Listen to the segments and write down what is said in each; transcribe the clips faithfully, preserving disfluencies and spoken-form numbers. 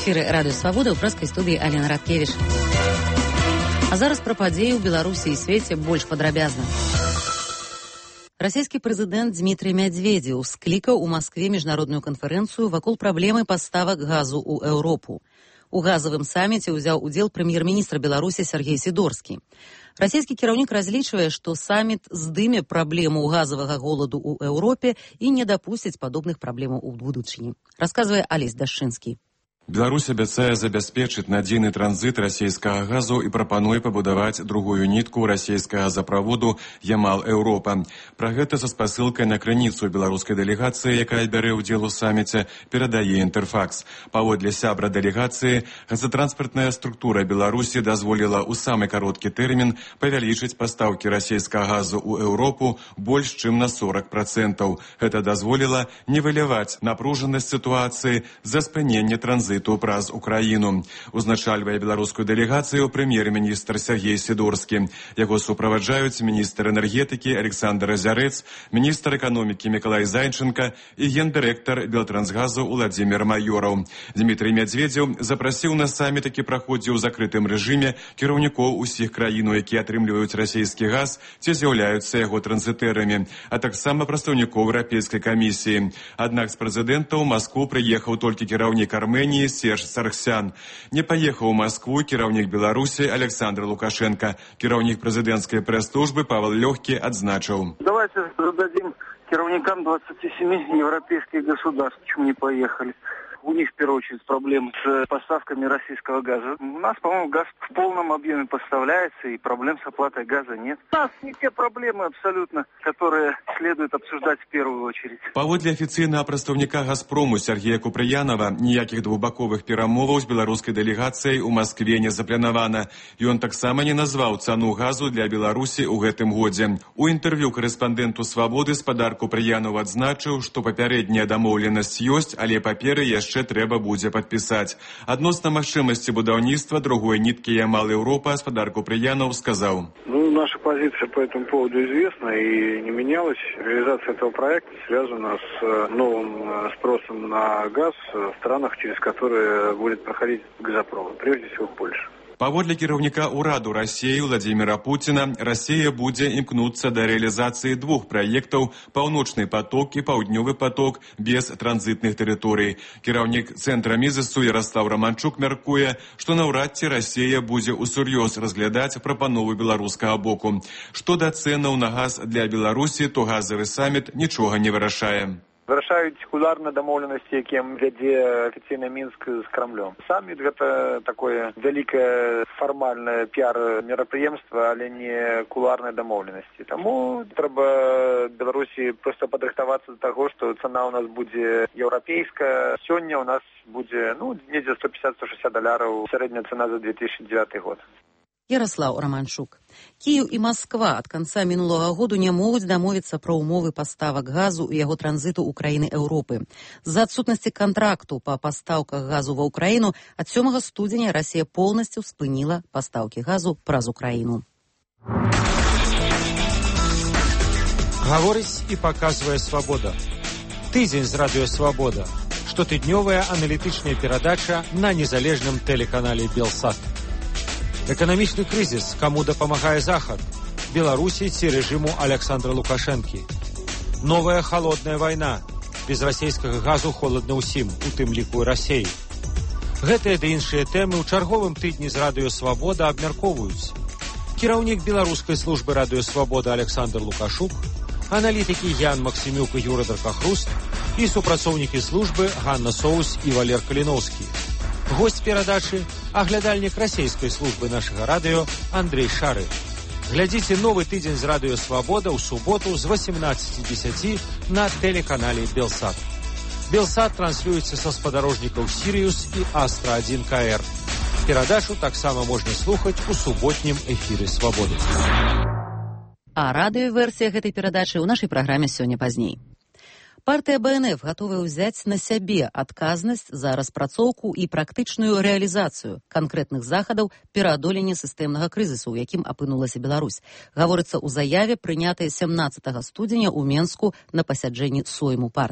эфіры радыё Свабода, ў прэскай студыі Алена Радкевіч. А зараз пра падзеі ў Беларусі і свеце больш падрабязна. Расійскі прэзідэнт Дмітрый Медведзеў склікаў у Маскве міжнародную канферэнцыю вакол праблемы паставак газу ў Еўропу. У газавым саміце ўзяў удзел прэм'ер-міністр Беларусі Сергей Сідорскі. Расійскі кіраўнік разлічвае, што саміт здыме праблему газавага голаду ў Еўропе і не дапусціць падобных праблемаў у будучыні. Расказвае Алесь Дашчынскі. Беларусь абяцае забяспечыць надзейны транзіт расійскага газу і прапануе пабудаваць другую нітку расійскага газаправоду Ямал-Еўропа. Пра гэта са спасылкай на крыніцу беларускай дэлегацыі, якая бярэ ўдзел у саміце, перадае Інтэрфакс. Паводле сябра дэлегацыі, газатранспартная структура Беларусі дазволіла ў самы кароткі тэрмін павялічыць пастаўкі расійскага газу ў Еўропу больш чым на сорок процентаў. Гэта дазволіла не выліваць напружанасць сітуацыі за спыненне транзіту праз Украіну. Узначальвае беларускую дэлегацыю прэм'ер-міністр Сергей Сідорскі. Яго суправаджаюць міністр энергетыкі Александр Азярэц, міністр эканомікі Мікалай Зайчынка і гендырэктар Белтрансгазу Уладзімір Майораў. Дмітрый Медведзеў запрасіў на саміт, які праходзіў у закрытым рэжыме, кіраўнікоў усіх краін, якія атрымліваюць расійскі газ ці з'яўляюцца яго транзітэрамі, а таксама прадстаўнікоў Еўрапейскай камісіі. Аднак з прэзідэнта ў Маскву прыехаў толькі кіраўнік Арменіі Серж Саргсян. Не паехаў у Маскву кіраўнік Беларусі Александр Лукашенко. Кіраўнік прэзідэнцкай прэс-службы Павел Лёгкі адзначыў. Давайте зададим кіраўнікам двадцати семи европейских государств, почему не поехали. У них, в первую очередь, проблемы с поставками российского газа. У нас, по-моему, газ в полном объеме поставляется, и проблем с оплатой газа нет. У нас не те проблемы абсолютно, которые следует обсуждать в первую очередь. Паводле афіцыйнага прадстаўніка Газпрому Сергея Купрыянова, ніякіх двухбаковых перамоваў з беларускай дэлегацыяй у Маскве не запланавана. Ён таксама не назваў цану газу для Беларусі ў гэтым годзе. У інтэрв'ю карэспандэнту Свабоды спадар Купрыянов адзначыў, што папярэдняя дамоўленасць ёсць, але паперы яшчэ яшчэ трэба будзе падпісаць. Адносна магчымасці будаўніцтва другой ніткі Ямал-Еўропа спадар Купрыянов сказаў. Ну, наша позиция по этому поводу известна и не менялась. Реализация этого проекта связана с новым спросом на газ в странах, через которые будет проходить газопровод, прежде всего в Польше. Паводле кіраўніка ўраду Расіі Владзіміра Пуціна, Расія будзе імкнуцца да рэалізацыі двух праектаў «Паўночны поток» і «Паўднёвы поток» без транзітных тэрыторый. Кіраўнік цэнтра Мізісу Ярослав Романчук мяркуе, што наўрад ці Расія будзе ўсур'ёз разглядаць прапановы беларускага боку. Што да цэнаў на газ для Беларусі, то газавы саміт нічога не вырашае. Вырашаюць кулуарныя дамоўленасці, якія вядзе афіцыйны Мінск з Крамлём. Саміт гэта такое вялікае фармальнае піар-мерапрыемства, але не кулуарныя дамоўленасці. Таму трэба Беларусі проста падрыхтавацца да таго, што цана ў нас будзе еўрапейская. Сёння ў нас будзе, ну, недзе сто пятьдесят - сто шестьдесят даляраў сярэдняя цана за две тысячи девятый год. Ярослаў Романчук. Кіеў і Масква ад канца мінулага году не могуць дамовіцца пра ўмовы паставак газу і яго транзіту ў краіны Еўропы. З-за адсутнасці кантракту па пастаўках газу ва ўкраіну ад сёмага студзеня Расія поўнасцю спыніла пастаўкі газу праз Украіну. Гаворыць і паказвае Свабода. Тыдзень з радыё Свабода. Штотыднёвая аналітычная перадача на незалежным тэлеканале Белсат. Эканамічны крызіс, каму дапамагае Захад, Беларусі ці рэжыму Александра Лукашэнкі. Новая халодная вайна. Без расійскага газу холадна ўсім, у тым ліку і Расіі. Гэтыя ды іншыя тэмы ў чарговым тыдні з радыё Свабода абмяркоўваюць. Кіраўнік беларускай службы радыё Свабода Александр Лукашук, аналітыкі Ян Максімюк і Юра Даркахруст і супрацоўнікі службы Ганна Соус і Валер Каліноўскі. Госць перадачы – аглядальнік расійскай службы нашага радыё Андрей Шары. Глядзіце новы тыдзень з радыё Свабода ў суботу з восемнадцати десяти на тэлеканале Белсат. Белсат транслюецца са спадарожнікаў Сіриус і Астра один ка эр. Перадачу таксама можна слухаць у суботнім эфіры Свабоды. А радыёверсія гэтай перадачы ў нашай праграме сёння пазней. Партыя бэ эн эф гатовая ўзяць на сябе адказнасць за распрацоўку і практычную рэалізацыю канкрэтных захадаў пераадолення сістэмнага крызісу, у якім апынулася Беларусь. Гаворыцца ў заяве, прынятай сямнаццатага студзеня ў Менску на пасяджэнні сойму партыі.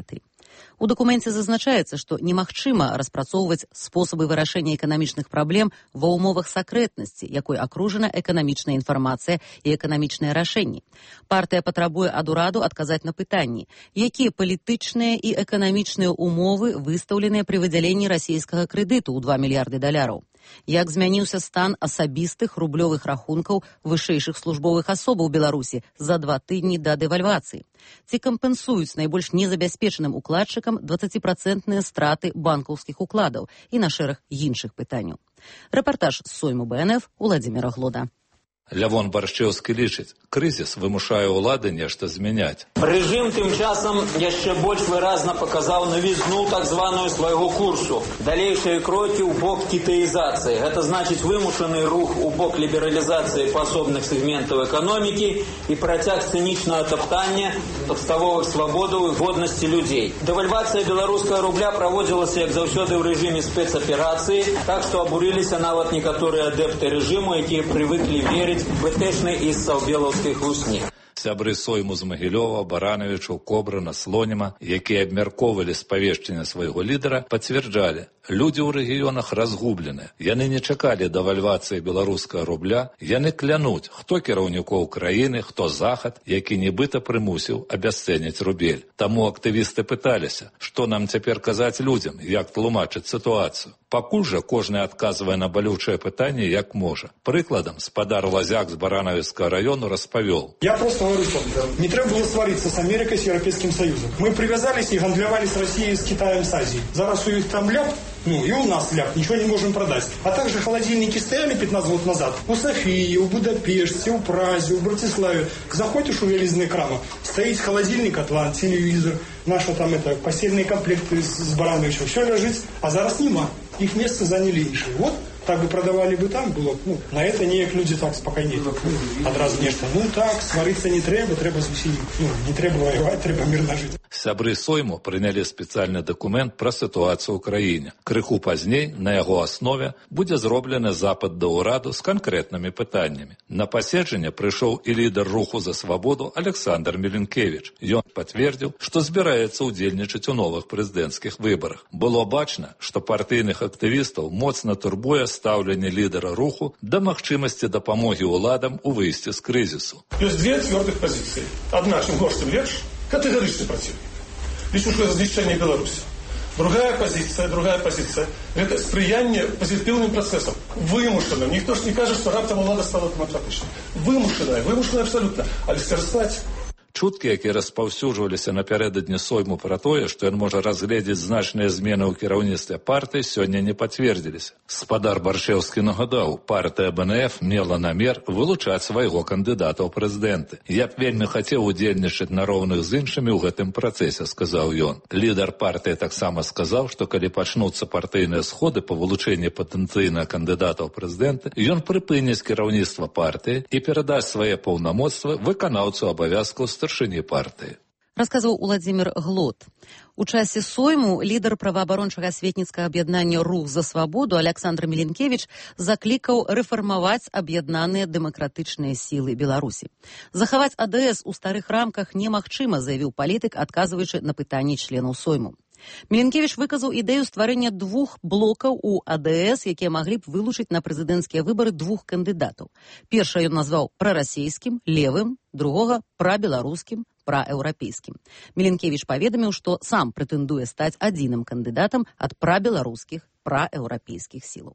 У дакуменце зазначаецца, што немагчыма распрацоўваць спосабы вырашэння эканамічных праблем ва ўмовах сакрэтнасці, якой акружана эканамічная інфармацыя і эканамічныя рашэнні. Партыя патрабуе ад ураду адказаць на пытанні, якія палітычныя і эканамічныя умовы выстаўленыя пры выдзяленні расійскага крэдыту ў два мільярды даляраў. Як змяніўся стан асабістых рублёвых рахункаў вышэйшых службовых асобаў Беларусі за два тыдні да дэвальвацыі? Ці кампенсуюць найбольш незабяспечаным укладчыкам дваццаціпрацэнтныя страты банкаўскіх укладаў і на шэраг іншых пытанняў. Рэпартаж з Сойму Бэ Эн Эф Уладзіміра Глода. Лявон Баршчэўскі лічыць, крызіс вымушае ўлады нешта змяняць. Рэжым тым часам яшчэ больш выразна паказаў навізну так званую свайго курсу. Далейшыя крокі ў бок кітаізацыі. Гэта значыць вымушаны рух у бок лібералізацыі пасобных сегментаў эканомікі і працяг цынічнага таптання падставовых свабодаў і годнасці людзей. Дэвальвацыя беларускага рубля праводзілася, як заўсёды, ў рэжыме спецаперацыі, так што абурыліся нават некаторыя адэпты рэжыму, якія прывыклі верыць бэтэшнай і саўбелаўскай хлусні. Сябры Сойму з Магілёва, Баранавічу, Кобрана, Слоніма, якія абмяркоўвалі спавешчанне свайго лідара, пацвярджалі, людзі ў рэгіёнах разгублены. Яны не чакалі дэвальвацыі беларускага рубля, яны клянуць, хто кіраўнікоў краіны, хто захад, які нібыта прымусіў абясцэніць рубель. Таму актывісты пыталіся, што нам цяпер казаць людзям, як тлумачыць сітуацыю. Пакуль жа кожны адказвае на балючае пытанне, як можа. Прыкладам, спадар Лазяк з Баранавіцкага району распавёл. Я просто говорю, что не треба было свариться с Америкой, с Европейским Союзом. Мы привязались и гандлявали с Россией, с Китаем, с Азией. Зараз у них там ляп, ну и у нас ляп, ничего не можем продать. А также холодильники стояли пятнадцать лет назад у Софии, у Будапеште, у Празе, у Братиславе. Заходишь у велизные крамы, стоит холодильник, атлант, телевизор, наши там это, постельные комплекты с, с Барановичем. Все лежит, а зараз нема. Их место заняли іншие. Вот так бы продавали бы там, было, ну, на это ніяк люди так спокойнее. Ну, одразу нечто. Ну так, свариться не треба, треба зусім, ну, не треба воевать, треба мирно жить. Сябры Сойму прынялі спецыяльны дакумент пра сітуацыю ў краіне. Крыху пазней на яго аснове будзе зроблены запыт да ўраду з канкрэтнымі пытаннямі. На паседжанне прыйшоў і лідар руху за свабоду Александр Міленкевіч. Ён пацвердзіў, што збіраецца ўдзельнічаць у новых прэзідэнцкіх выбарах. Было бачна, што партыйных актывістаў моцна турбуе стаўленне лідара руху да магчымасці дапамогі ўладам у выйсці з крызісу. Ёсць две цвёрдых пазіцыі. Адна, чым горш, тым лепш, катэгарычны праціўнік. Лічу, што знішчэнне Беларусі. Другая позиция, другая позиция – это сприяние позитивным процессам. Вымушенным. Никто ж не кажет, что раптом влада стала демократичной. Вымушенная, вымушенная абсолютно. Але скарыстаць. Чуткі, які распаўсюджваліся напярэдадні Сойму пра тое, што ён можа разгледзець значныя змены ў кіраўніцтве партыі, сёння не пацвердзіліся. Спадар Баршчэўскі нагадаў, партыя Бэ Эн Эф мела намер вылучаць свайго кандыдата ў прэзідэнты. Я б вельмі хацеў удзельнічаць на роўных з іншымі ў гэтым працэсе, сказаў ён. Лідар партыі таксама сказаў, што калі пачнуцца партыйныя сходы па вылучэнні патэнцыйнага кандыдата ў прэзідэнты, ён прыпыніць кіраўніцтва партыі і перадасць свае паўнамоцтвы выканаўцу абавязкаў старшыні партыі. Расказваў Уладзімір Глод. У часе Сойму лідар праваабарончага асветніцкага аб'яднання «Рух за свабоду» Александр Міленкевіч заклікаў рэфармаваць аб'яднаныя дэмакратычныя сілы Беларусі. Захаваць А Дэ Эс у старых рамках немагчыма, заявіў палітык, адказваючы на пытанні членаў Сойму. Міленкевіч выказаў ідэю стварэння двух блокаў у А Дэ Эс, якія маглі б вылучыць на прэзідэнцкія выбары двух кандыдатаў. Першае ён назваў прарасійскім, левым, другога прабеларускім, праеўрапейскім. Міленкевіч паведаміў, што сам прэтэндуе стаць адзіным кандыдатам ад прабеларускіх, праеўрапейскіх сілаў.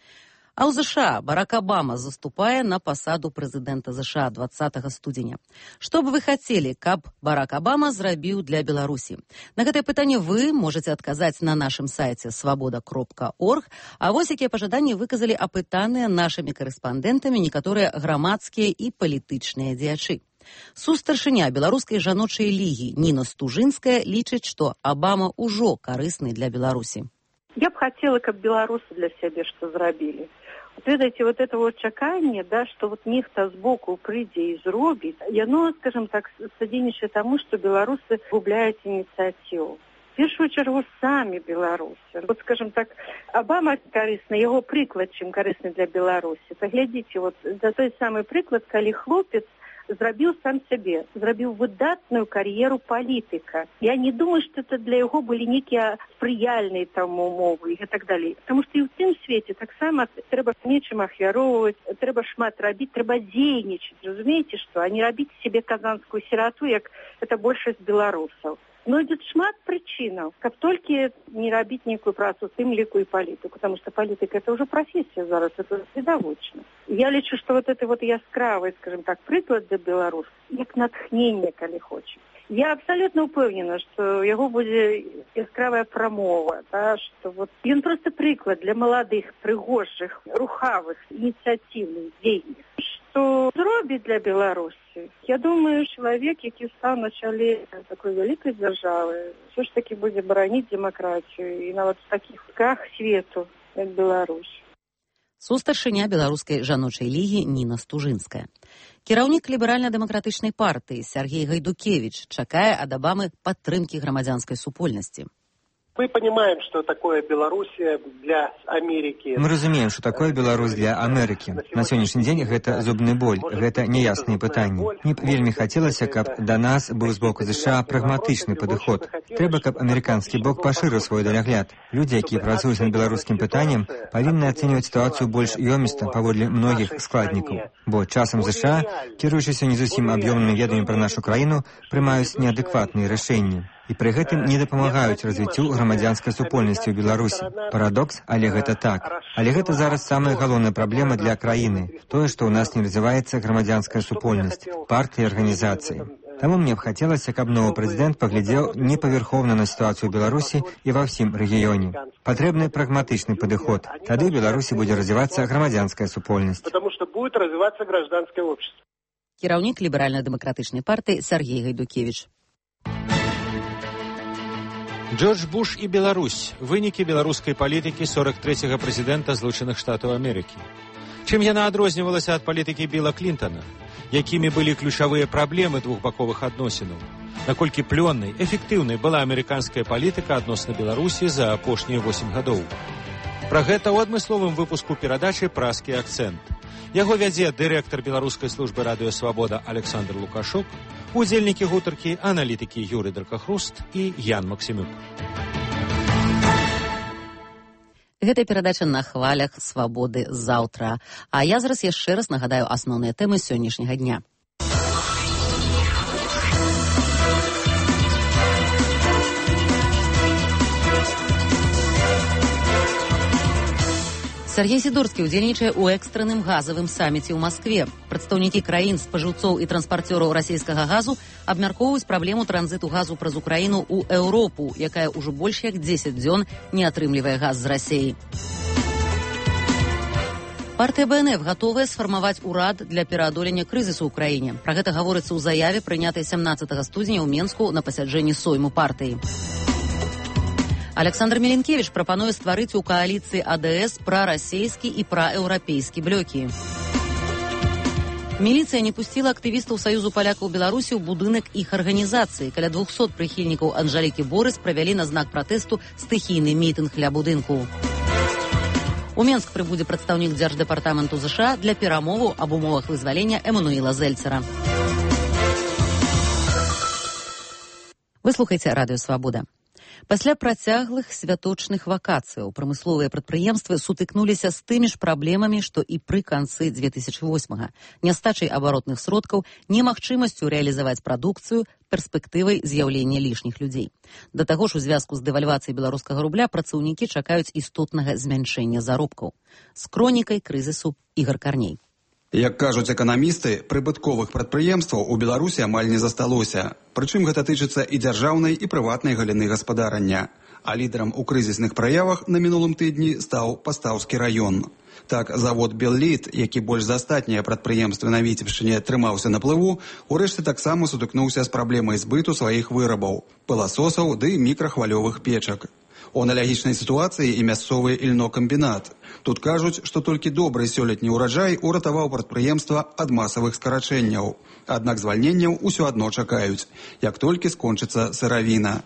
А ў ЗША Барак Абама заступае на пасаду прэзідэнта ЗША дваццатага студзеня. Што б вы хацелі, каб Барак Абама зрабіў для Беларусі? На гэтае пытанне вы можаце адказаць на нашым сайце свабода кропка орг, а вось якія пажаданні выказалі апытаныя нашымі карэспандэнтамі некаторыя грамадскія і палітычныя дзеячы. Сустаршыня беларускай жаночай лігі Ніна Стужынская лічыць, што Абама ўжо карысны для Беларусі. Я б хотела, каб беларусы для сябе што зрабілі. Вот ведаеце, вот это вот чаканне, да, што вот нехта збоку прыйдзе і зробіць, яно, скажем так, садзейнічае таму, што беларусы губляюць ініцыятыву. В першую чаргу самі беларусы. Вот, скажем так, Абама карысны, яго прыклад, чым карысны для Беларусі. Паглядзіце, вот за той самы прыклад, калі хлопец зрабіў сам сябе, зрабіў выдатную кар'еру палітыка. Я не думаю, што это для яго былі нейкія спрыяльныя там умовы і так далей. Таму што і ў тым свеце таксама трэба нечым ахвяроўваць, трэба шмат рабіць, трэба дзейнічаць, разумееце, што, а не рабіць себе казанскую сирату, як это большасць беларусаў. Но идет шмат причинаў, каб толькі не рабіць нейкую працу, тым ліку і палітыку, потому что политика это уже профессия зараз, это відавочна. Я лічу, что вот это вот яскравый, скажем так, прыклад для беларус, як натхнение, калі хоча. Я абсолютно упэўнена, что яго будзе яскравая прамова, да, что вот ён просто прыклад для маладых, прыгожых, рухавых, ініцыятыўных дзейных. Что зробіць для Беларусі? Я думаю, чалавек, які стаў на чале такой вялікай дзяржавы, все ж таки будзе бараніць дэмакратію і нават в такіх ках свету, як Беларусь. Сустаршыня беларускай жаночай лігі Ніна Стужынская. Кіраўнік ліберальна-дэмакратычнай партыі Сергей Гайдукевич чакае ад Абамы падтрымкі грамадзянскай супольнасці. Мы понимаем, что такое Белоруссия для Америки. Мы разумеем, что такое Беларусь для Америки. На сегодняшний день это зубный боль, это неясные пытания. Мне б вельмі хотелось, каб до нас был с боку США прагматычны подход. Трэба, каб американскі бок пашырыў свой далягляд. Люди, якія працуюць над беларускім пытаннем, павінны ацэньваць ситуацию больш ёміста паводле многіх складнікаў. Бо часам США, кіруючыся не зусім аб'ёмнымі ведамі пра нашу краіну, прымаюць неадэкватныя рашэнні. І пры гэтым не дапамагаюць развіццю грамадзянскай супольнасці ў Беларусі. Парадокс, але гэта так. Але гэта зараз самая галоўная праблема для краіны. Тое, што ў нас не развіваецца грамадзянская супольнасць, партыі і арганізацыі. Таму мне б хацелася, каб новы прэзідэнт паглядзеў непавярхоўна на сітуацыю ў Беларусі і ва ўсім рэгіёне. Патрэбны прагматычны падыход. Тады ў Беларусі будзе развівацца грамадзянская супольнасць. Потому что будет развиваться гражданское общество. Кіраўнік ліберальна-дэмакратычнай партыі Сергей Гайдукевич. Джордж Буш і Беларусь. Вынікі беларускай палітыкі сорок трэцяга прэзідэнта Злучаных Штатаў Амерыкі. Чым яна адрознівалася ад палітыкі Біла Клінтона? Якімі былі ключавыя праблемы двухбаковых адносінаў? Наколькі плённай, эфектыўнай была амерыканская палітыка адносна Беларусі за апошнія восем гадоў? Пра гэта ў адмысловым выпуску перадачы «Праскі акцэнт». Яго вядзе дырэктар беларускай службы радыё «Свабода» Александр Лукашук, удзельнікі гутаркі, аналітыкі Юрый Дракахруст і Ян Максімюк. Гэта перадача на хвалях «Свабоды» заўтра. А я зараз яшчэ раз нагадаю асноўныя тэмы сённяшняга дня. Сергей Сидорскі удзельнічае ў экстранным газавым саміце ў Маскве. Прадстаўнікі краін, спажыўцоў і транспарцёраў расійскага газу абмяркоўваюць праблему транзіту газу праз Украіну ў Еўропу, якая ўжо больш як дзесяць дзён не атрымлівае газ з Расіі. Партыя Бэ Эн Эф гатовая сфармаваць урад для пераадолення крызісу ў краіне. Пра гэта гаворыцца ў заяве, прынятай сямнаццатага студзеня ў Менску на пасяджэнні сойму партыі. Александр Меленкевич прапануе стварыць у кааліцыі А Дэ Эс прарасійскі і праеўрапейскі блокі. Міліцыя не пусціла актывістаў Саюзу палякаў Беларусі ў будынак іх арганізацыі. Каля двухсот прыхільнікаў Анжалікі Борыс правялі на знак пратэсту стыхійны мітынг ля будынку. У Менск прыбудзе прадстаўнік Дзярждэпартаменту ЗША для перамоваў аб умовах вызвалення Эмануіла Зельцера. Вы слухаеце радыё «Свабода». Пасля працяглых святочных вакацыяў прамысловыя прадпрыемствы сутыкнуліся з тымі ж праблемамі, што і пры канцы две тысячы восьмага. Нястачай абаротных сродкаў, немагчымасцю рэалізаваць прадукцыю, перспектывай з'яўлення лішніх людзей. Да таго ж у звязку з дэвальвацыяй беларускага рубля працаўнікі чакаюць істотнага змяншэння заробкаў. З кронікай крызісу Ігар Карней. Як кажуць эканамісты, прыбытковых прадпрыемстваў у Беларусі амаль не засталося. Прычым гэта тычыцца і дзяржаўнай, і прыватнай галіны гаспадарання. А лідарам у крызісных праявах на мінулым тыдні стаў Пастаўскі раён. Так, завод «Беллит», які больш за астатнія прадпрыемствы на Віцебшчыне трымаўся на плыву, урэшце таксама сутыкнуўся з праблемай збыту сваіх вырабаў – пыласосаў ды мікрахвалёвых печак. У аналагічнай сітуацыі і мясцовы ільнокамбінат. Тут кажуць, што толькі добры сёлетні ўраджай уратаваў прадпрыемства ад масавых скарачэнняў. Аднак звальненняў усё адно чакаюць, як толькі скончыцца сыравіна.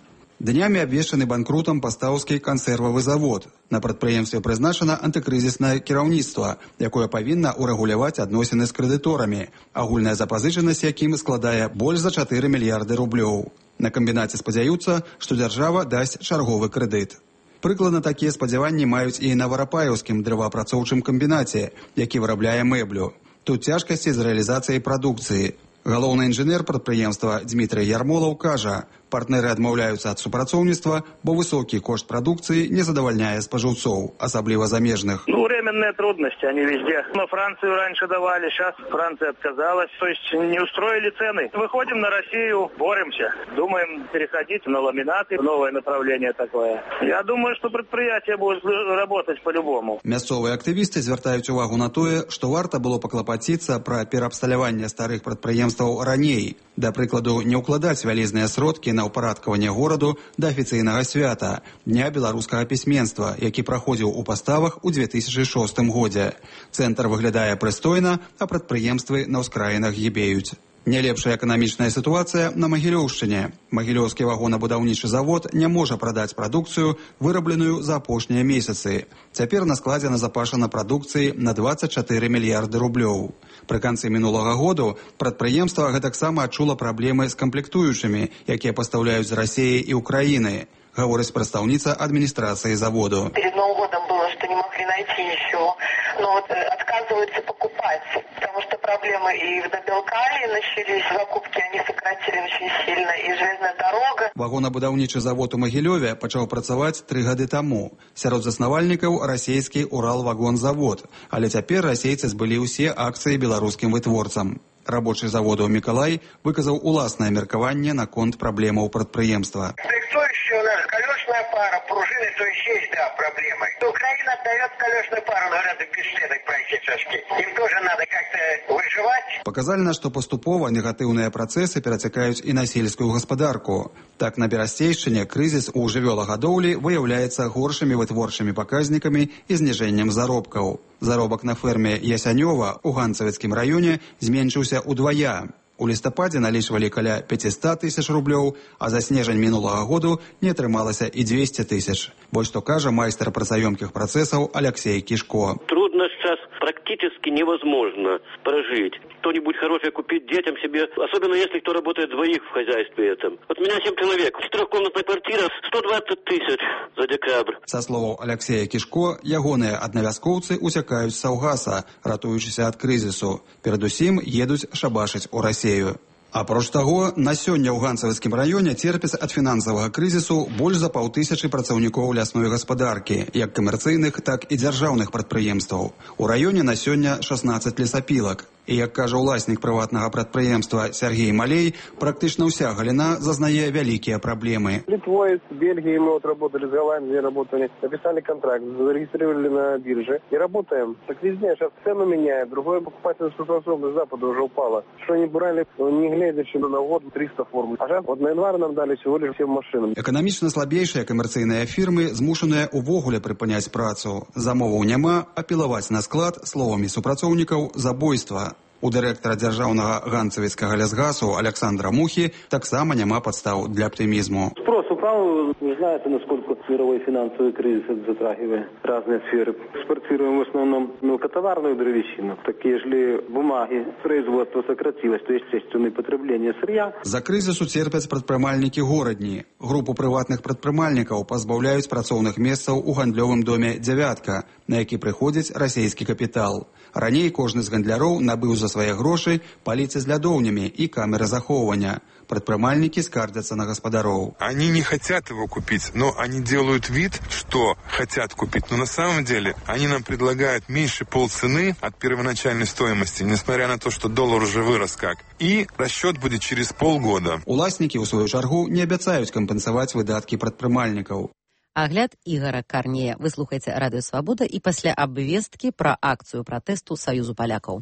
Днямі абвешчаны банкрутам пастаўскі кансервавы завод. На прадпрыемстве прызначана антыкрызіснае кіраўніцтва, якое павінна ўрэгуляваць адносіны з крэдыторамі, агульная запазычанасць якім складае больш за чатыры мільярды рублёў. На камбінаце спадзяюцца, што дзяржава дасць чарговы крэдыт. Прыкладна такія спадзяванні маюць і на варапаеўскім дрэваапрацоўчым камбінаце, які вырабляе мэблю. Тут цяжкасці з рэалізацыяй прадукцыі. Галоўны інжынер прадпрыемства Дмітрый Ярмолаў кажа, партнеры адмаўляюцца ад супрацоўніцтва, бо высокі кошт прадукцыі не задавальняе спажыўцоў, асабліва замежных. Ну, временные трудности, они везде. Но Францию раньше давали, сейчас Франция отказалась. То есть не устроили цены. Выходим на Россию, боремся. Думаем переходить на ламинаты, новое направление такое. Я думаю, что предприятие будет работать по-любому. Мясцовыя актывісты звяртаюць увагу на тое, што варта было паклапаціцца пра пераабсталяванне старых прадпрыемстваў раней. Да прыкладу, не ўкладаць вялізныя сродкі на ўпарадкаванне гораду да афіцыйнага свята, Дня беларускага пісьменства, які праходзіў у паставах у две тысячы шостым годзе. Цэнтр выглядае прыстойна, а прадпрыемствы на ўскраінах гібеюць. Не лепшая эканамічная сітуацыя на Магілёўшчыне. Магілёўскі вагонабудаўнічы завод не можа прадаць прадукцыю, вырабленую за апошнія месяцы. Цяпер на складзе назапашана прадукцыі на дваццаць чатыры мільярды рублёў. Пры канцы мінулага году прадпрыемства гэтаксама адчула праблемы з камплектуючымі, якія пастаўляюць з Расіі і Украіны, гаворыць прадстаўніца адміністрацыі заводу. Перед Новым годом было, что не могли найти ничего, но вот отказываются покупать, потому что проблемы и в Добелкале начались, закупки они сократили очень сильно, и железная дорога. Вагонабудаўнічы завод у Магілёве пачаў працаваць тры гады таму. Сярод заснавальнікаў расійскі Уралвагонзавод, але цяпер расейцы збылі ўсе акцыі беларускім вытворцам. Рабочий заводу Миколай выказаў уласнае меркаванне наконт праблемаў прадпрыемства. Что еще у нас? Колесная пара, пружины, то есть есть, да, проблемы. Украина отдает колесную пару, но надо без следок практически. Им тоже надо как-то выживать. Паказальна, што паступова негатыўныя працэсы перацякаюць і на сельскую гаспадарку. Так, на Берасцейшчыне крызіс у жывёлагадоўлі выяўляецца горшымі вытворчымі паказнікамі і зніжэннем заробкаў. Заробак на ферме Ясянёва у Ганцавецкім раёне зменшыўся ўдвая. У лістападзе налічвалі каля пятьсот тысяч рублёў, а за снежань мінулага году не атрымалася і двести тысяч. Вось што кажа майстар працаёмкіх працэсаў Алексей Кишко. Трудно сейчас, практически невозможно прожить. Что-нибудь хорошее купить детям себе, особенно если кто работает двоих в хозяйстве этом. Вот у меня семь человек, четырехкомнатная квартира, сто двадцать тысяч за декабрь. Со словаў Алексея Кишко, ягоныя аднавязкоўцы уцякаюць з Саўгаса, ратуючыся ад крызісу. Перадусім едуць шабашыць у Расею. Апроч таго, на сёння ў Ганцавецкім раёне церпяць ад фінансавага крызісу больш за паўтысячы працаўнікоў лясной гаспадаркі, як камерцыйных, так і дзяржаўных прадпрыемстваў. У раёне на сёння шаснаццаць лесапілак. І, як кажа ўласнік прыватнага прадпрыемства Сергей Малей, практычна ўся галіна зазнае вялікія праблемы. Литвой, с Бельгией мы вот работали, с Голландией работали, написали контракт, зарегистрировали на бирже и работаем. Так везде, сейчас цену меняют, другое покупательная способность Запада уже упала. Что они брали, не глядя, что на год триста форм. А сейчас вот на январь нам дали всего лишь всем машинам. Эканамічна слабейшыя камерцыйныя фірмы змушаныя увогуле прыпыняць працу. Замоваў няма, а пілаваць на склад, словамі супрацоўнікаў, забойства. У дырэктара дзяржаўнага ганцавецкага лясгасу Александра Мухи таксама няма падстаў для оптимизму. Спрос упал, не знаете, насколько мировой финансовый кризис затрагивает разные сферы. Экспортируем в основном мелкотоварную древесину. Такие же бумаги, производство сократилось, то есть естественное потребление сырья. За крызісу церпяць прадпрымальнікі горадні. Групу прыватных прадпрымальнікаў пазбаўляюць працоўных месцаў у гандлёвым доме «Дзявятка», на які прыходзіць расійскі капітал. Раней кожны з гандляроў набыў за свае грошы паліцы з лядоўнямі і камеры захоўвання. Прадпрымальнікі скардзяцца на гаспадароў. Они не хотят его купить, но они делают вид, что хотят купить. Но на самом деле они нам предлагают меньше полцены от первоначальной стоимости, несмотря на то, что доллар уже вырос как. И расчет будет через полгода. Уласнікі, у сваю чаргу, не абяцаюць кампенсаваць выдаткі прадпрымальнікаў. Агляд Ігора Карнея. Вы слухаеце Радыё Свабода і пасля абвесткі пра акцыю пратэсту Саюзу палякаў.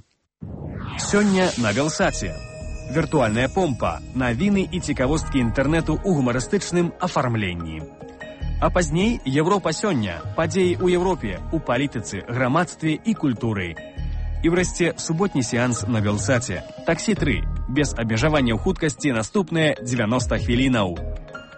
Сёння на Белсаце. Віртуальная помпа. Навіны і цікавосткі інтэрнэту ў гумарыстычным афармленні. А пазней Европа сёння. Падзеі ў Европе, у палітыцы, грамадстве і культуры. І врэшце суботні сеанс на Белсаце. Таксі тры. Без абмежаванняў хуткасці наступныя дзевяноста хвілінаў.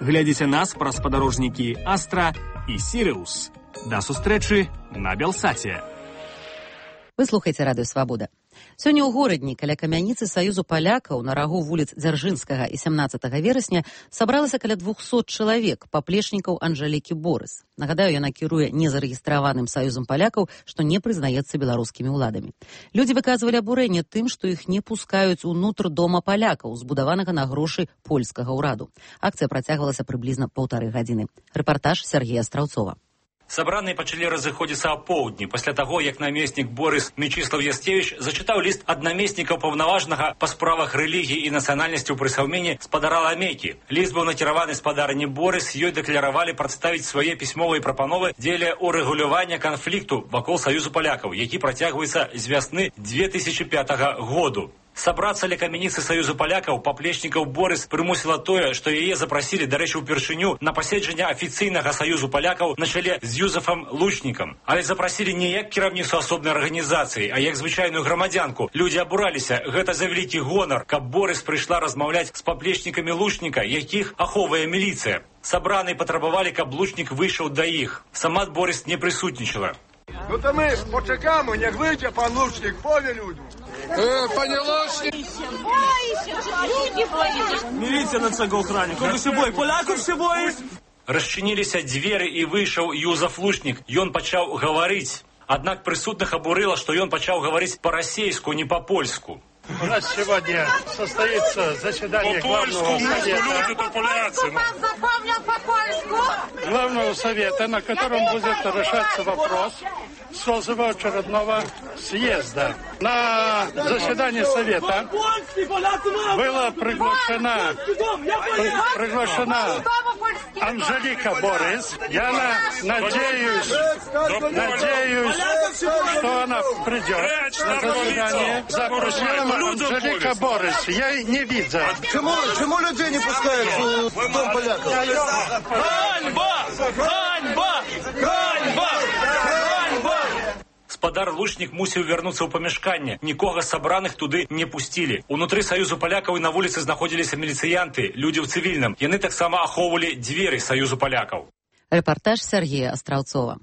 Глядзіце нас праз спадарожнікі Астра і Сіриус. Да сустрэчы на Белсаце. Вы слухаеце радыё Свабода. Сёння ў горадні каля камяніцы Саюзу палякаў на рагу вуліц Дзяржынскага і сямнаццатага верасня сабралася каля двухсот чалавек, паплечнікаў Анжалікі Борыс. Нагадаю, яна кіруе незарэгістраваным Саюзам палякаў, што не прызнаецца беларускімі ўладамі. Людзі выказвалі абурэнне тым, што іх не пускаюць унутр дома палякаў, збудаванага на грошы польскага ўраду. Акцыя працягвалася прыблізна паўтары гадзіны. Рэпартаж Сергея Страўцова. Сабраныя пачалі разыходзіцца апоўдні, пасля таго, як намеснік Борыс Мечыслав Ястевіч зачытаў ліст ад намеснікаў паўнаважнага па справах рэлігіі і нацыянальнасці ў прысаўменні спадара Ламейкі. Ліст быў накіраваны спадарні Борыс, ёй дэкляравалі прадставіць свае пісьмовыя прапановы дзеля урэгулявання канфлікту вакол Саюзу палякаў, які працягваецца з вясны дзве тысячы пятага году. Сабрацца ля камяніцы Саюзу палякаў паплечнікаў Борыс прымусіла тое, што яе запрасілі, дарэчы, упершыню на паседжанне афіцыйнага Саюзу палякаў на чале з Юзефам Лучнікам. Але запрасілі не як кіраўніцтва асобнай арганізацыі, а як звычайную грамадзянку. Людзі абураліся, гэта за вялікі гонар, каб Борыс прыйшла размаўляць з паплечнікамі Лучніка, якіх ахоўвае міліцыя. Сабраныя патрабавалі, каб Лучнік выйшаў да іх. Сама Борыс не прысутнічала. Ну то ми почекаємо, як вийде пан Лучник, пові люди. Е, пані Лучник! Люди боїться. Міліція на цього охрані. Кого ще бой? Поляков ще боїть? Расчыніліся дзверы і выйшаў Юзеф Лучнік. Ён пачаў гаварыць. Аднак прысутных абурыла, што ён пачаў гаварыць па-расейску, не па-польску. У нас сегодня состоится заседание главного совета. Главного совета, на котором будет решаться вопрос созыва очередного съезда. На заседание совета была приглашена, приглашена Анжелика Борис. Я надеюсь, надеюсь, что она придет на заседание. Запросила Анжелика Борис. Я не видел. Чему, чему людей не пускают в дом поляков? Ганьба! Ганьба! Ганьба! Ганьба! Спадар Лучнік мусіў вярнуцца ў памяшканне. Нікога з сабраных туды не пусцілі. Унутры Саюзу палякаў і на вуліцы знаходзіліся міліцыянты, людзі ў цывільным. Яны таксама ахоўвалі дзверы Саюзу палякаў. Рэпартаж Сергея Астраўцова.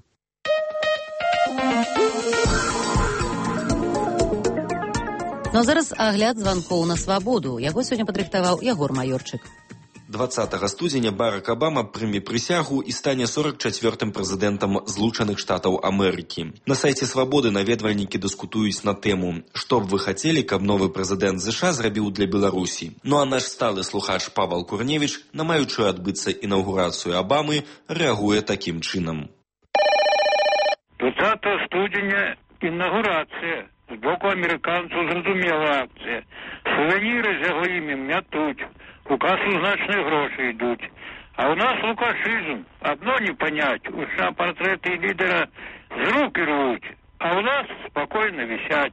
Ну а зараз агляд званкоў на свабоду. Яго сёння падрыхтаваў Ягор Маёрчык. дваццатага студзеня Барак Абама прыме прысягу і стане сорок чацвёртым прэзідэнтам Злучаных Штатаў Амерыкі. На сайце Свабоды наведвальнікі дыскутуюць на тэму, што б вы хацелі, каб новы прэзідэнт ЗША зрабіў для Беларусі. Ну а наш сталы слухач Павал Курневіч, на маючую адбыцца інаўгурацыю Абамы, рэагуе такім чынам. дваццатага студзеня інаўгурацыя. З боку амерыканцаў зразумела акцыя. Сувеніры з яго імем мятуць. У касу значныя грошы ідуць. А у нас лукашызм. Одно не понять. У США партреты лідера з рук рвуть. А у нас спокойно висять.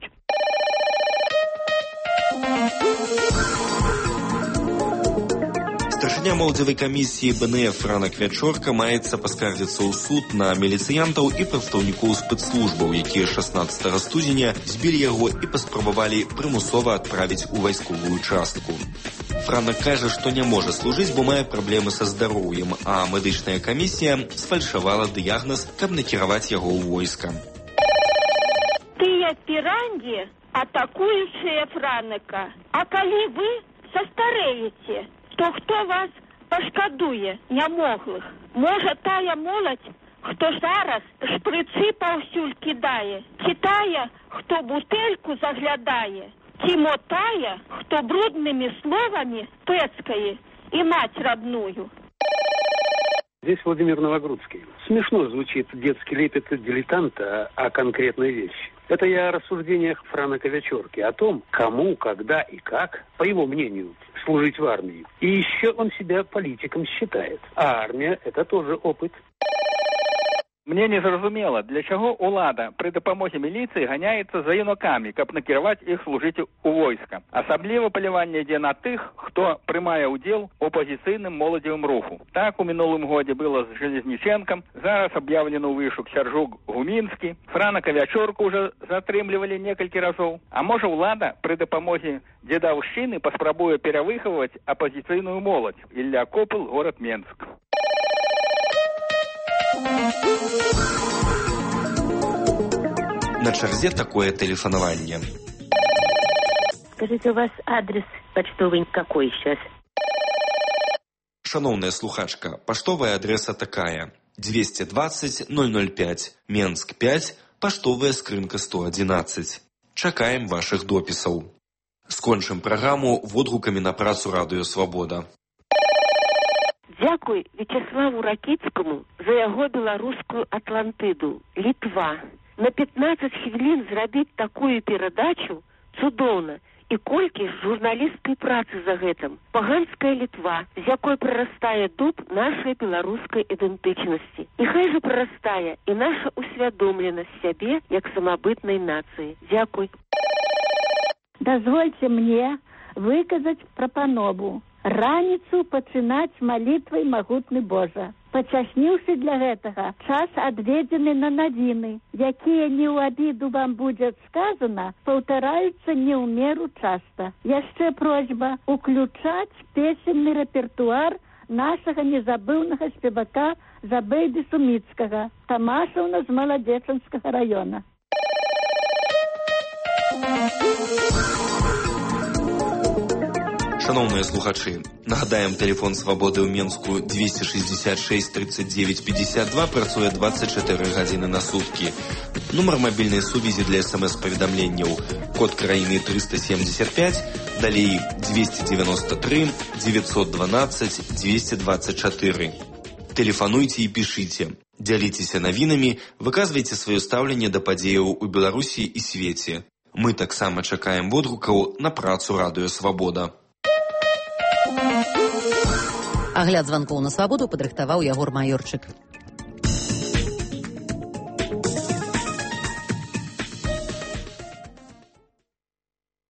Старшыня моладзевай камісіі Бэ Эн Эф Франак Вячорка маецца паскардзіцца ў суд на міліцыянтаў і прадстаўнікоў спецслужбаў, якія шаснаццатага студзеня збілі яго і паспрабавалі прымусова адправіць у вайсковую частку. Франак кажа, што не можа служыць, бо мае праблемы са здароўем, а медычная камісія сфальшавала дыягназ, каб накіраваць яго ў войска. Тыя пірангі атакуючыя Франака. А калі вы састарэеце, то хто вас пашкадуе нямоглых? Можа, тая моладзь, хто зараз шпрыцы паўсюль кідае, ці тая, хто бутэльку заглядае, ці мо тая, хто бруднымі словамі пэцкае і мать родную. Здесь Владимир Новогрудский. Смешно звучит детский лепет дилетанта о конкретной вещи. Это я о рассуждениях Франака Вячорки, о том, кому, когда и как, по его мнению, служить в армии. И еще он себя политиком считает. А армия – это тоже опыт. Мне не зразумела, для чаго ўлада пры дапамозе міліцыі ганяецца за юнакамі, каб накіраваць іх служыць у войска. Асабліва паляванне ідзе на тых, хто прымае ўдзел у апазіцыйным моладзевым руху. Так у мінулым годзе было з Железніченкам, зараз аб'яўлены ў вышук Сяржук Гумінскі, Франака Вячорку ўжо затрымлівалі некалькі разоў. А можа ўлада пры дапамозе дзедаўшчыны паспрабуе перавыхаваць апазіцыйную моладзь. Ілля Копыл, горад Менск. На чарзе такое тэлефанаванне. Скажите, у вас адрес почтовый какой сейчас? Шановная слухачка, паштовая адреса такая. двести двадцать ноль ноль пять, Менск пять, паштовая скрынка сто одиннадцать. Чакаем вашых допісаў. Скончым праграму водгукамі на працу Радыё Свабода. Дзякуй Вячеславу Ракіцкаму за яго беларускую Атлантыду, Літва. На пятнадцать хвілін зрабіць такую перадачу цудоўна. І колькі ж журналісцкай працы за гэтым. Паганская Літва, з якой прарастае дуб нашай беларускай ідэнтычнасці. І хай жа прарастае і наша усвядомленасць сябе як самабытнай нацыі. Дзякуй. Дазвольце мне выказаць прапанову. Раніцу пачынаць малітвай магутны Божа, пачасніўшы для гэтага час адведзены на навіны, якія не ў абіду вам будзе сказана, паўтараюцца не ў меру часта. Яшчэ просьба уключаць песенны рэпертуар нашага незабыўнага спевака Забейды Суміцкага, Тамашаўна з Маладзечанскага раёна. Шановные слухачи, нагадаем, телефон Свободы ў Менску двести шестьдесят шесть тридцать девять пятьдесят два працуе двадцать четыре гадзіны на сутки. Нумар мобильной сувязі для смс-паведамленняў, код краіны триста семьдесят пять, далей двести девяносто три девятьсот двенадцать двести двадцать четыре. Телефануйте и пишите, дзяліцеся навінамі, выказвайце сваё стаўленне да падзеяў у Беларусі і свеце. Мы таксама чакаем водгукаў на працу Радыё Свабода. Агляд званкоў на свабоду падрыхтаваў Ягор Маёрчык.